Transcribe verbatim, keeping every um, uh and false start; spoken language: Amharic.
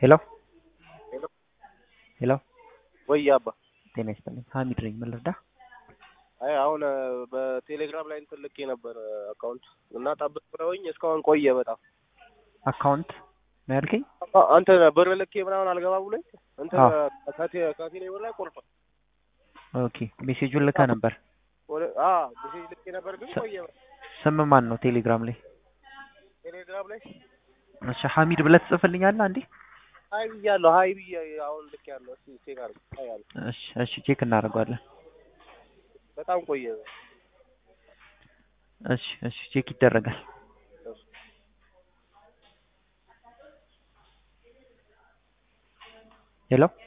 ሄሎ ሄሎ ሄሎ ወይ አባ ጤና ይስጥልኝ። ሀሚድ ነኝ። ምን ልርዳ? አይ አሁን በቴሌግራም ላይ እንትን ልኬ ነበር አካውንት እና ጠብቅ ብለውኝ እስካሁን ቆየ በጣም። አካውንት ነው ያልከኝ? አንተ ብር ልኬ ምናምን አልገባ ብሎኝ እንትን አዎ። ከቴ ከቴሌ ብር ላይ ቆርጧል። ኦኬ ሜሴጁን ልከህ ነበር? ወደ አ ሜሴጅ ልኬ ነበር ግን ቆየ። ስም ማን ነው ቴሌግራም ላይ? ቴሌግራም ላይ እሺ ሀሚድ ብለህ ትጽፍልኛለህ አንዴ? ሀይ ብያለሁ። ሀይ ብዬ አሁን ልክ ያለው እስኪ ቼክ አድርግ። ሀይ አለ። እሺ እሺ ቼክ እናደርገዋለን። በጣም ቆየ። እሺ እሺ ቼክ ይደረጋል። ሄሎ